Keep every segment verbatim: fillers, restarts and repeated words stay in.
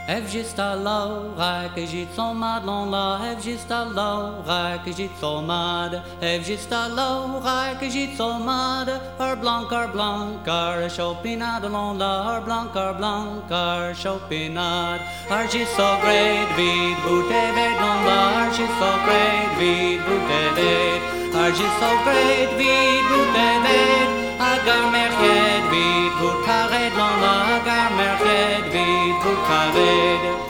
Ev just a laura que j'y son mad l'on la. Ev just a laura que j'y son mad. Ev just a laura que j'y son mad. Her blanc, her blanc, her chopinade l'on la. Her blanc, her blanc, her chopinade. Her just so great vid boutte ved l'on la. Her just so great vid boutte ved. Her just so great vid boutte ved. Agar merched vid bout kared l'on la. Agar merched vid bout kared.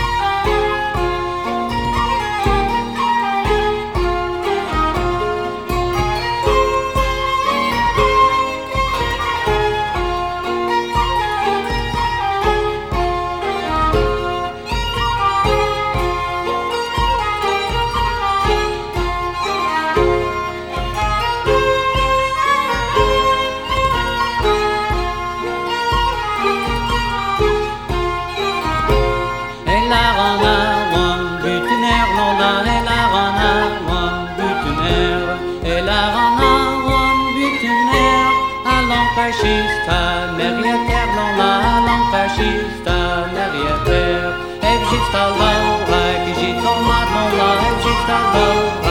Fascista, merrière l'on la langue fascista, merrière. Ev juste à l'eau, que j'y tombe à mon la, ev juste à l'eau.